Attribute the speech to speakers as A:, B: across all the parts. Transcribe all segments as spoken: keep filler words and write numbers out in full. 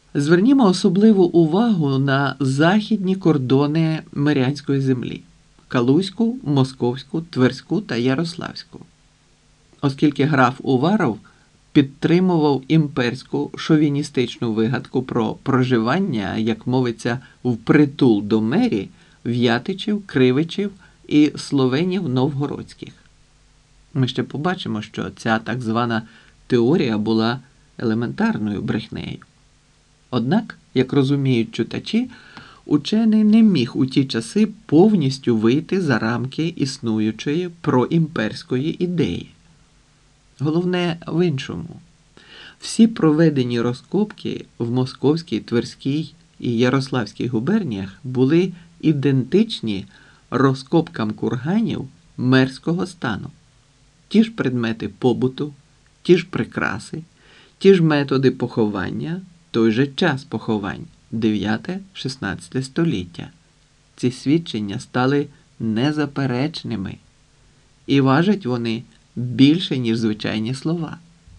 A: Звернімо особливу увагу на західні кордони Мирянської землі – Калузьку, Московську, Тверську та Ярославську. Оскільки граф Уваров підтримував імперську шовіністичну вигадку про проживання, як мовиться, впритул до мері В'ятичів, Кривичів і Словенів Новгородських. Ми ще побачимо, що ця так звана теорія була елементарною брехнею. Однак, як розуміють читачі, учений не міг у ті часи повністю вийти за рамки існуючої проімперської ідеї. Головне в іншому. Всі проведені розкопки в Московській, Тверській і Ярославській губерніях були ідентичні розкопкам курганів мерського стану. Ті ж предмети побуту, ті ж прикраси, ті ж методи поховання, той же час поховань – дев'яте-шістнадцяте століття. Ці свідчення стали незаперечними. І важать вони більше, ніж звичайні слова.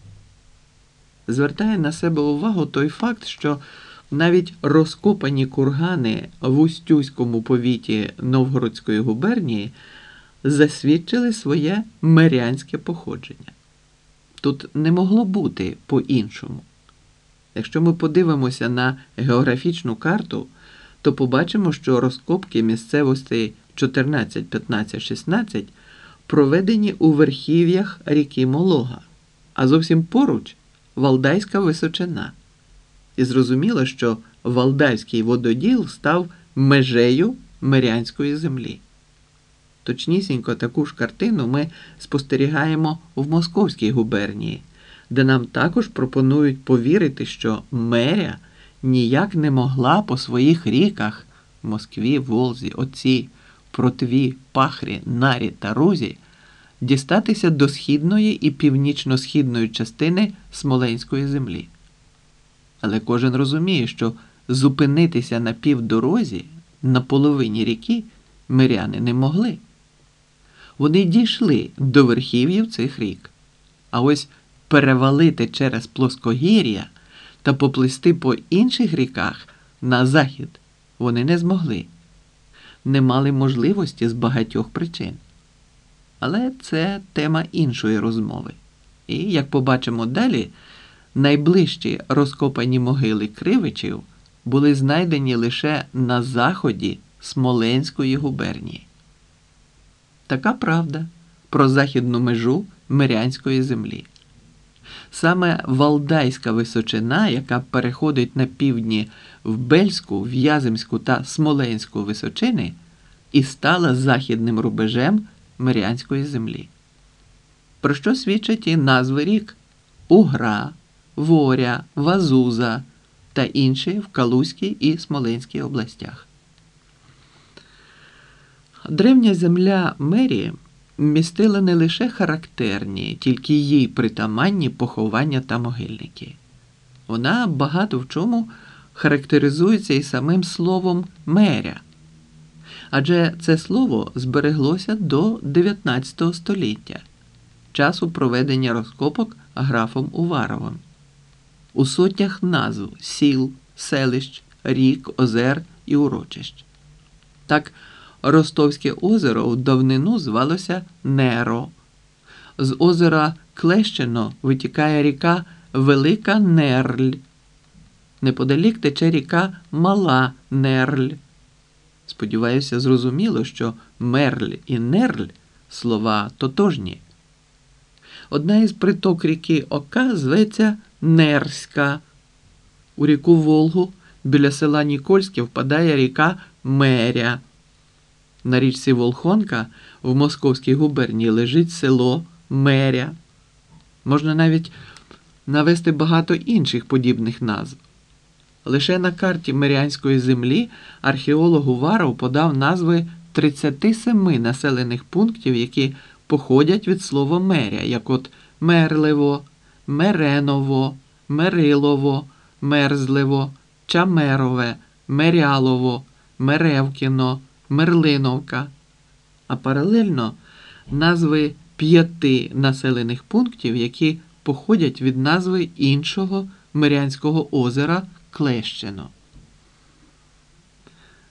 A: Звертає на себе увагу той факт, що навіть розкопані кургани в Устюзькому повіті Новгородської губернії засвідчили своє мирянське походження. Тут не могло бути по-іншому. Якщо ми подивимося на географічну карту, то побачимо, що розкопки місцевостей чотирнадцять, п'ятнадцять, шістнадцять проведені у верхів'ях ріки Молога, а зовсім поруч – Валдайська височина. І зрозуміло, що Валдайський вододіл став межею Мирянської землі. Точнісінько таку ж картину ми спостерігаємо в Московській губернії, де нам також пропонують повірити, що Меря ніяк не могла по своїх ріках Москві, Волзі, Оці, Протві, Пахрі, Нарі та Рузі дістатися до східної і північно-східної частини Смоленської землі. Але кожен розуміє, що зупинитися на півдорозі, на половині ріки, миряни не могли. Вони дійшли до верхів'їв цих рік, а ось перевалити через плоскогір'я та поплисти по інших ріках на захід вони не змогли. Не мали можливості з багатьох причин. Але це тема іншої розмови. І, як побачимо далі, найближчі розкопані могили Кривичів були знайдені лише на заході Смоленської губернії. Така правда про західну межу Мирянської землі. Саме Валдайська височина, яка переходить на півдні в Бельську, В'яземську та Смоленську височини, і стала західним рубежем Мирянської землі. Про що свідчать і назви рік Угра, Воря, Вазуза та інші в Калузькій і Смоленській областях. Древня земля Мерії містила не лише характерні, тільки їй притаманні поховання та могильники. Вона багато в чому характеризується і самим словом «меря». Адже це слово збереглося до дев'ятнадцятого століття, часу проведення розкопок графом Уваровим. У сотнях назв сіл, селищ, рік, озер і урочищ. Так, Ростовське озеро в давнину звалося Неро. З озера Клещино витікає ріка Велика Нерль. Неподалік тече ріка Мала Нерль. Сподіваюся, зрозуміло, що Мерль і Нерль – слова тотожні. Одна із приток ріки Ока зветься Нерська. У ріку Волгу біля села Нікольське впадає ріка Меря. На річці Волхонка в Московській губернії лежить село Меря. Можна навіть навести багато інших подібних назв. Лише на карті Мирянської землі археолог Уваров подав назви тридцяти семи населених пунктів, які походять від слова «меря», як от Мерлево, Мереново, Мерилово, Мерзлево, Чамерове, Мерялово, Меревкіно, Мерлиновка. А паралельно назви п'яти населених пунктів, які походять від назви іншого Мирянського озера Клещино.